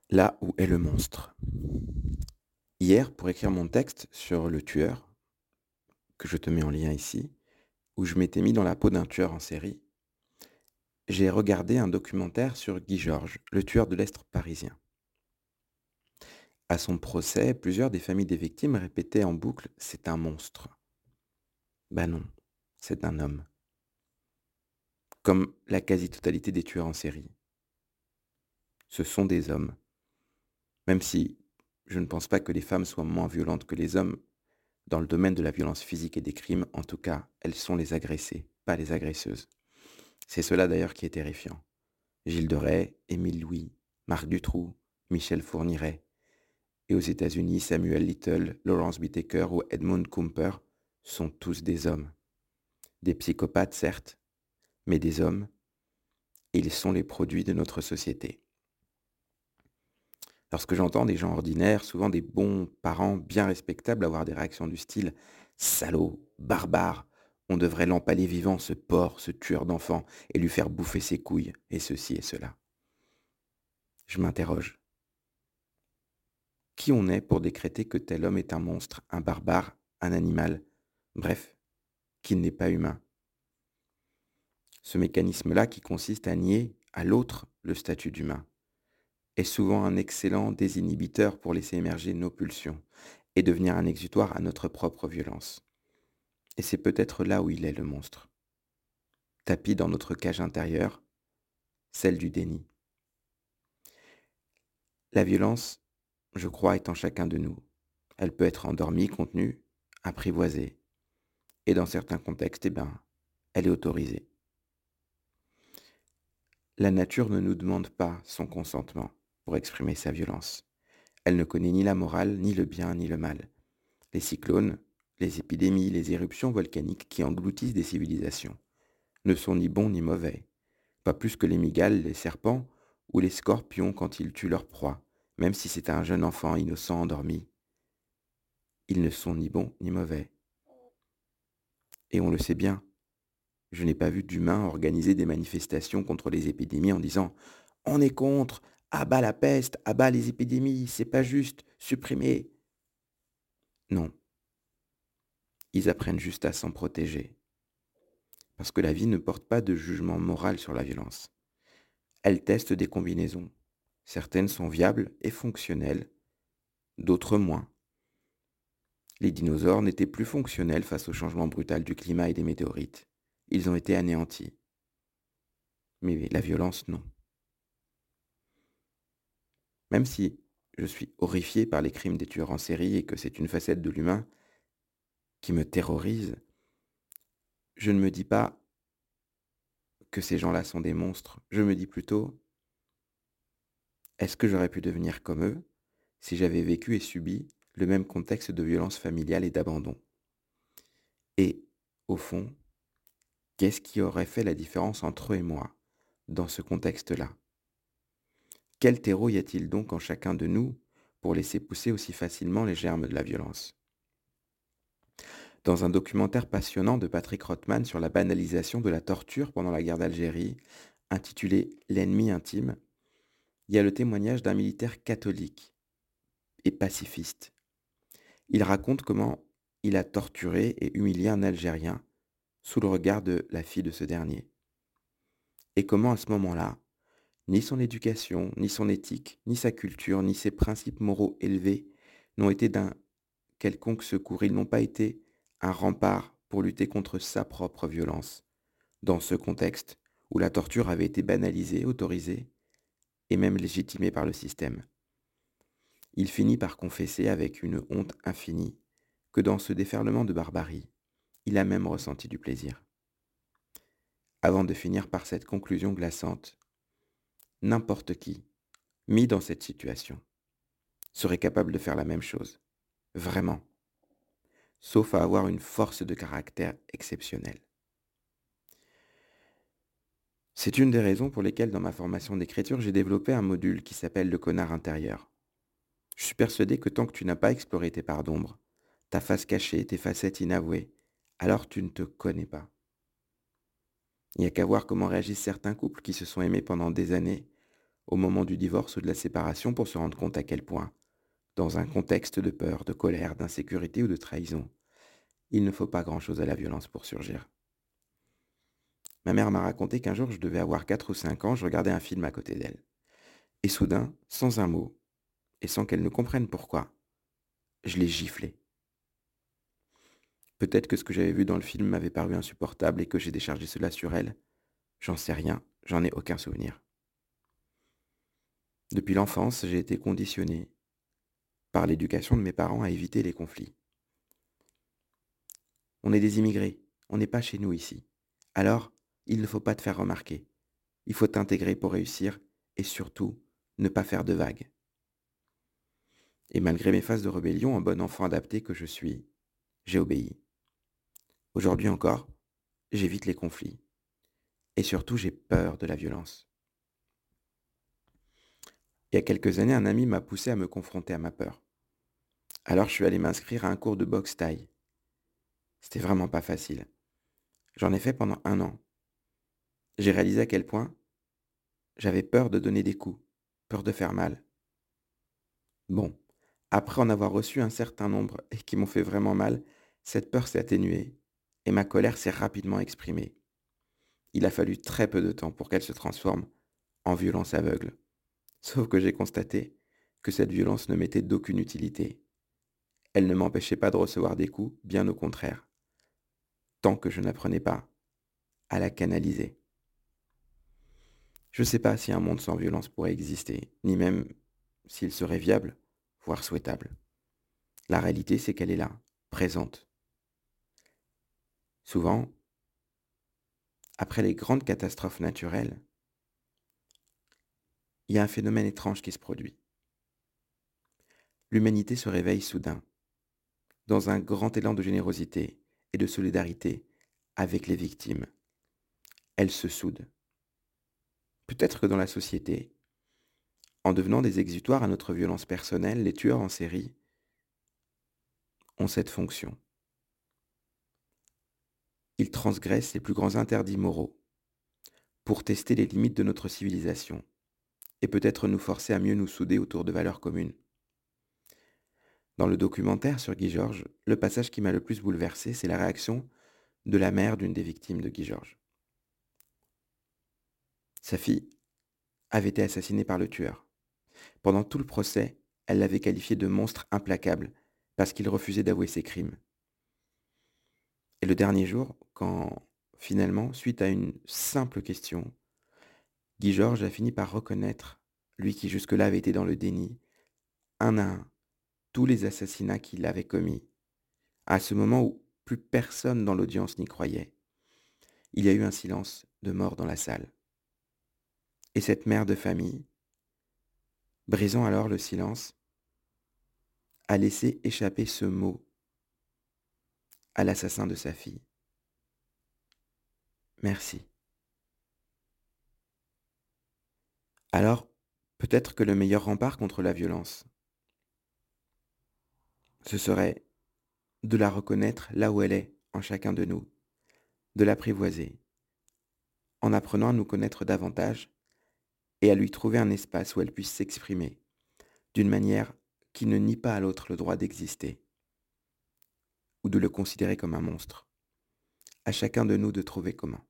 Là où est le monstre. Hier, pour écrire mon texte sur le tueur, que je te mets en lien ici, où je m'étais mis dans la peau d'un tueur en série, j'ai regardé un documentaire sur Guy Georges, le tueur de l'Est parisien. À son procès, plusieurs des familles des victimes répétaient en boucle: «C'est un monstre». Ben non, c'est un homme. Comme la quasi-totalité des tueurs en série. Ce sont des hommes. Même si je ne pense pas que les femmes soient moins violentes que les hommes, dans le domaine de la violence physique et des crimes, en tout cas, elles sont les agressées, pas les agresseuses. C'est cela d'ailleurs qui est terrifiant. Gilles de Rais, Émile Louis, Marc Dutroux, Michel Fourniret, et aux États-Unis, Samuel Little, Lawrence Whitaker ou Edmund Cooper sont tous des hommes. Des psychopathes, certes, mais des hommes, et ils sont les produits de notre société. Lorsque j'entends des gens ordinaires, souvent des bons parents bien respectables, avoir des réactions du style: «Salaud, barbare, on devrait l'empaler vivant, ce porc, ce tueur d'enfants, et lui faire bouffer ses couilles, et ceci et cela». Je m'interroge. Qui on est pour décréter que tel homme est un monstre, un barbare, un animal, bref, qu'il n'est pas humain? Ce mécanisme-là, qui consiste à nier à l'autre le statut d'humain, est souvent un excellent désinhibiteur pour laisser émerger nos pulsions et devenir un exutoire à notre propre violence. Et c'est peut-être là où il est, le monstre. Tapi dans notre cage intérieure, celle du déni. La violence, je crois, est en chacun de nous. Elle peut être endormie, contenue, apprivoisée. Et dans certains contextes, elle est autorisée. La nature ne nous demande pas son consentement pour exprimer sa violence. Elle ne connaît ni la morale, ni le bien, ni le mal. Les cyclones, les épidémies, les éruptions volcaniques qui engloutissent des civilisations ne sont ni bons ni mauvais, pas plus que les mygales, les serpents ou les scorpions quand ils tuent leur proie, même si c'est un jeune enfant innocent endormi. Ils ne sont ni bons ni mauvais. Et on le sait bien, je n'ai pas vu d'humains organiser des manifestations contre les épidémies en disant: «On est contre, à bas la peste, à bas les épidémies, c'est pas juste, supprimez». Non, ils apprennent juste à s'en protéger. Parce que la vie ne porte pas de jugement moral sur la violence. Elle teste des combinaisons. Certaines sont viables et fonctionnelles, d'autres moins. Les dinosaures n'étaient plus fonctionnels face au changement brutal du climat et des météorites. Ils ont été anéantis. Mais la violence, non. Même si je suis horrifié par les crimes des tueurs en série et que c'est une facette de l'humain qui me terrorise, je ne me dis pas que ces gens-là sont des monstres. Je me dis plutôt: est-ce que j'aurais pu devenir comme eux si j'avais vécu et subi le même contexte de violence familiale et d'abandon? Et, au fond, qu'est-ce qui aurait fait la différence entre eux et moi, dans ce contexte-là? Quel terreau y a-t-il donc en chacun de nous pour laisser pousser aussi facilement les germes de la violence? Dans un documentaire passionnant de Patrick Rothman sur la banalisation de la torture pendant la guerre d'Algérie, intitulé «L'ennemi intime», il y a le témoignage d'un militaire catholique et pacifiste. Il raconte comment il a torturé et humilié un Algérien sous le regard de la fille de ce dernier. Et comment à ce moment-là, ni son éducation, ni son éthique, ni sa culture, ni ses principes moraux élevés n'ont été d'un quelconque secours. Ils n'ont pas été un rempart pour lutter contre sa propre violence, dans ce contexte où la torture avait été banalisée, autorisée et même légitimée par le système. Il finit par confesser avec une honte infinie que dans ce déferlement de barbarie, il a même ressenti du plaisir. Avant de finir par cette conclusion glaçante: n'importe qui, mis dans cette situation, serait capable de faire la même chose. Vraiment. Sauf à avoir une force de caractère exceptionnelle. C'est une des raisons pour lesquelles dans ma formation d'écriture, j'ai développé un module qui s'appelle le connard intérieur. Je suis persuadé que tant que tu n'as pas exploré tes parts d'ombre, ta face cachée, tes facettes inavouées, alors tu ne te connais pas. Il n'y a qu'à voir comment réagissent certains couples qui se sont aimés pendant des années, au moment du divorce ou de la séparation pour se rendre compte à quel point, dans un contexte de peur, de colère, d'insécurité ou de trahison, il ne faut pas grand-chose à la violence pour surgir. Ma mère m'a raconté qu'un jour je devais avoir 4 ou 5 ans, je regardais un film à côté d'elle. Et soudain, sans un mot, et sans qu'elle ne comprenne pourquoi, je l'ai giflée. Peut-être que ce que j'avais vu dans le film m'avait paru insupportable et que j'ai déchargé cela sur elle. J'en sais rien, j'en ai aucun souvenir. Depuis l'enfance, j'ai été conditionné par l'éducation de mes parents à éviter les conflits. On est des immigrés, on n'est pas chez nous ici. Alors, il ne faut pas te faire remarquer. Il faut t'intégrer pour réussir et surtout, ne pas faire de vagues. Et malgré mes phases de rébellion, en bon enfant adapté que je suis, j'ai obéi. Aujourd'hui encore, j'évite les conflits. Et surtout, j'ai peur de la violence. Il y a quelques années, un ami m'a poussé à me confronter à ma peur. Alors je suis allé m'inscrire à un cours de boxe thaï. C'était vraiment pas facile. J'en ai fait pendant 1 an. J'ai réalisé à quel point j'avais peur de donner des coups, peur de faire mal. Bon, après en avoir reçu un certain nombre et qui m'ont fait vraiment mal, cette peur s'est atténuée et ma colère s'est rapidement exprimée. Il a fallu très peu de temps pour qu'elle se transforme en violence aveugle. Sauf que j'ai constaté que cette violence ne m'était d'aucune utilité. Elle ne m'empêchait pas de recevoir des coups, bien au contraire, tant que je n'apprenais pas à la canaliser. Je ne sais pas si un monde sans violence pourrait exister, ni même s'il serait viable, voire souhaitable. La réalité, c'est qu'elle est là, présente. Souvent, après les grandes catastrophes naturelles, il y a un phénomène étrange qui se produit. L'humanité se réveille soudain, dans un grand élan de générosité et de solidarité avec les victimes. Elle se soude. Peut-être que dans la société, en devenant des exutoires à notre violence personnelle, les tueurs en série ont cette fonction. Ils transgressent les plus grands interdits moraux pour tester les limites de notre civilisation et peut-être nous forcer à mieux nous souder autour de valeurs communes. Dans le documentaire sur Guy Georges, le passage qui m'a le plus bouleversé, c'est la réaction de la mère d'une des victimes de Guy Georges. Sa fille avait été assassinée par le tueur. Pendant tout le procès, elle l'avait qualifié de monstre implacable parce qu'il refusait d'avouer ses crimes. Et le dernier jour, quand finalement, suite à une simple question, Guy Georges a fini par reconnaître, lui qui jusque-là avait été dans le déni, un à un, tous les assassinats qu'il avait commis. À ce moment où plus personne dans l'audience n'y croyait, il y a eu un silence de mort dans la salle. Et cette mère de famille, brisant alors le silence, a laissé échapper ce mot à l'assassin de sa fille. Merci. Alors, peut-être que le meilleur rempart contre la violence, ce serait de la reconnaître là où elle est, en chacun de nous, de l'apprivoiser, en apprenant à nous connaître davantage et à lui trouver un espace où elle puisse s'exprimer, d'une manière qui ne nie pas à l'autre le droit d'exister, ou de le considérer comme un monstre. À chacun de nous de trouver comment.